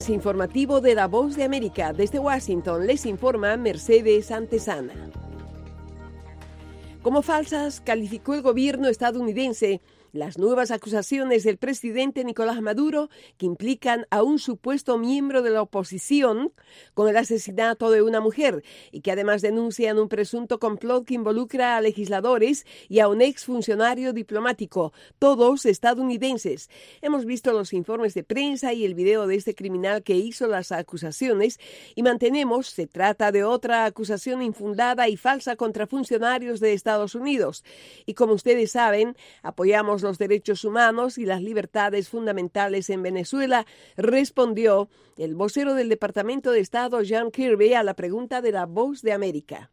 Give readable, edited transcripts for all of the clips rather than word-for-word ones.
Informativo de La Voz de América. Desde Washington les informa Mercedes Antesana. Como falsas calificó el gobierno estadounidense las nuevas acusaciones del presidente Nicolás Maduro que implican a un supuesto miembro de la oposición con el asesinato de una mujer y que además denuncian un presunto complot que involucra a legisladores y a un exfuncionario diplomático, todos estadounidenses. Hemos visto los informes de prensa y el video de este criminal que hizo las acusaciones y mantenemos, se trata de otra acusación infundada y falsa contra funcionarios de Estados Unidos. Y como ustedes saben, apoyamos los derechos humanos y las libertades fundamentales en Venezuela, respondió el vocero del Departamento de Estado, John Kirby, a la pregunta de La Voz de América.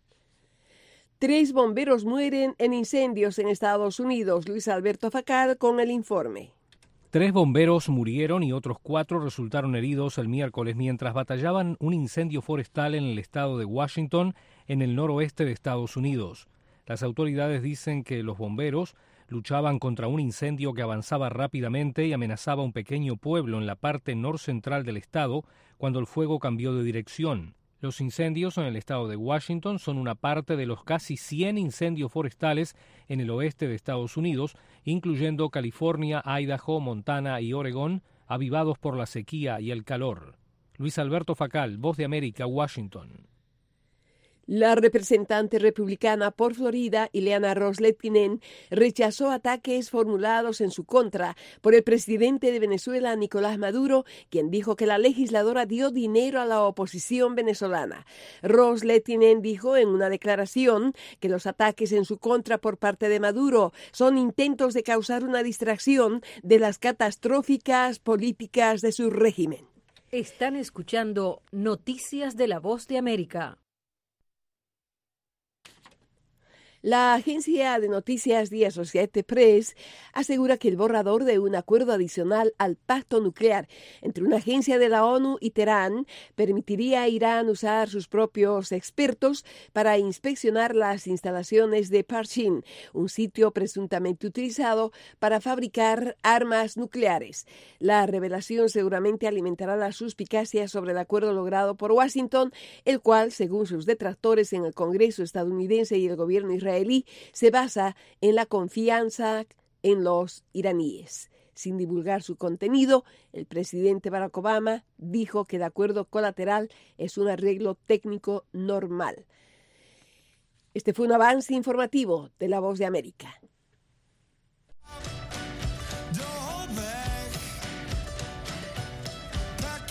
3 bomberos mueren en incendios en Estados Unidos. Luis Alberto Facal con el informe. 3 bomberos murieron y otros 4 resultaron heridos el miércoles mientras batallaban un incendio forestal en el estado de Washington, en el noroeste de Estados Unidos. Las autoridades dicen que los bomberos luchaban contra un incendio que avanzaba rápidamente y amenazaba un pequeño pueblo en la parte norcentral del estado cuando el fuego cambió de dirección. Los incendios en el estado de Washington son una parte de los casi 100 incendios forestales en el oeste de Estados Unidos, incluyendo California, Idaho, Montana y Oregón, avivados por la sequía y el calor. Luis Alberto Facal, Voz de América, Washington. La representante republicana por Florida, Ileana Ros-Lehtinen, rechazó ataques formulados en su contra por el presidente de Venezuela, Nicolás Maduro, quien dijo que la legisladora dio dinero a la oposición venezolana. Ros-Lehtinen dijo en una declaración que los ataques en su contra por parte de Maduro son intentos de causar una distracción de las catastróficas políticas de su régimen. Están escuchando Noticias de La Voz de América. La agencia de noticias The Associated Press asegura que el borrador de un acuerdo adicional al pacto nuclear entre una agencia de la ONU y Teherán permitiría a Irán usar sus propios expertos para inspeccionar las instalaciones de Parchin, un sitio presuntamente utilizado para fabricar armas nucleares. La revelación seguramente alimentará las suspicacias sobre el acuerdo logrado por Washington, el cual, según sus detractores en el Congreso estadounidense y el gobierno israelí, se basa en la confianza en los iraníes. Sin divulgar su contenido, el presidente Barack Obama dijo que el acuerdo colateral es un arreglo técnico normal. Este fue un avance informativo de La Voz de América.